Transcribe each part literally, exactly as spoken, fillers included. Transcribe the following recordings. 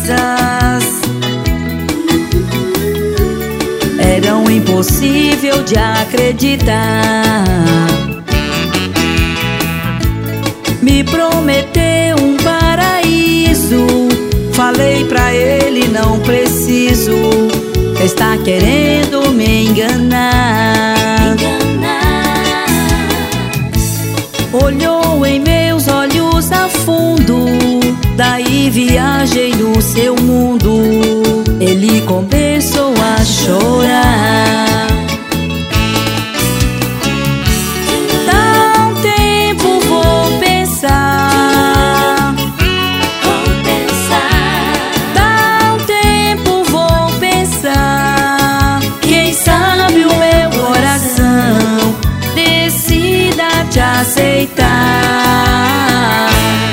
promessas eram impossível de acreditar. Me prometeu um paraíso, falei pra ele não preciso, está querendo me enganar. enganar. Olhou em meus olhos a fundo, daí viajei no seu mundo. Ele começou a chorar. Dá um tempo, vou pensar. Vou pensar. Dá um tempo, vou pensar. Quem sabe o meu coração decida te aceitar.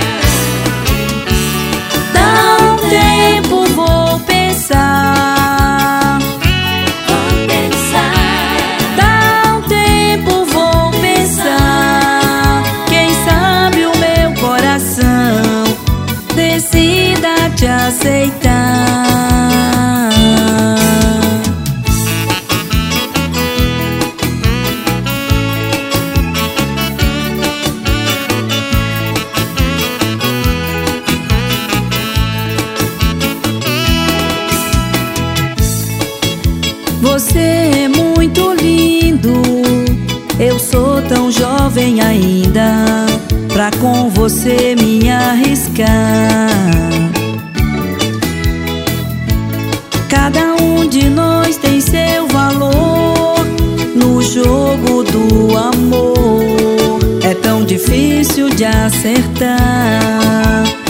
Dá um tempo, vou pensar. Vou pensar. Dá um tempo, vou pensar. Quem sabe o meu coração decida te aceitar. Você é muito lindo, eu sou tão jovem ainda pra com você me arriscar. Cada um de nós tem seu valor no jogo do amor. É tão difícil de acertar.